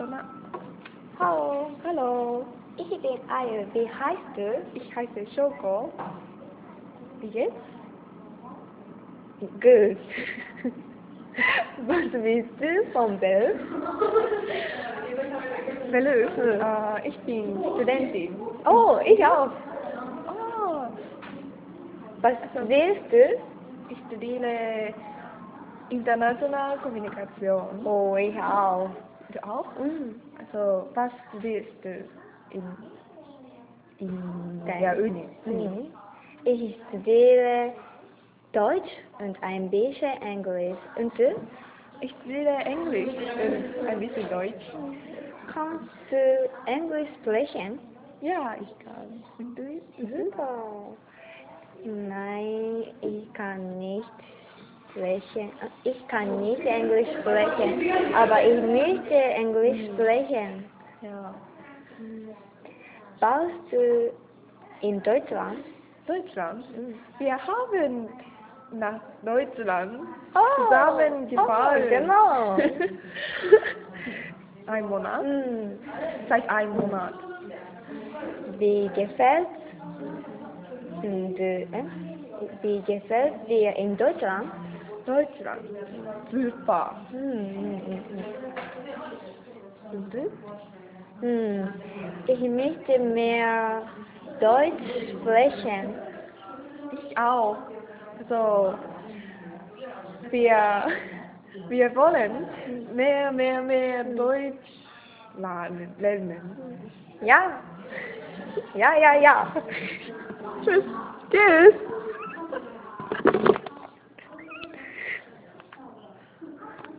Donna. Hallo, Hallo, ich bin Ayu. Wie heißt du? ich heiße Schoko. Wie geht's? Gut. Was bist du von Beruf? Beruf? Ich bin Studentin. Oh, ich auch. Oh, Was willst du? ich studiere internationale Kommunikation. Oh, ich auch. Du auch? Mhm. Also, was studierst du in der Uni? Ich studiere Deutsch und ein bisschen Englisch. Und du? Ich studiere Englisch und ein bisschen Deutsch. Kannst du Englisch sprechen? Ja, ich kann. Und du? Super. Nein, ich kann nicht sprechen. Ich kann nicht Englisch sprechen, aber ich möchte Englisch sprechen. Ja. Warst du in Deutschland? Deutschland? Wir haben nach Deutschland Oh, zusammen gefahren. oh, genau. Ein Monat? Hm. Seit einem Monat. Wie gefällt wie gefällt dir in Deutschland? Deutschland. Super. Und du? Ich möchte mehr Deutsch sprechen. Ich auch. Also, wir wollen mehr Deutsch lernen. Ja, ja, ja, ja. Tschüss. Tschüss.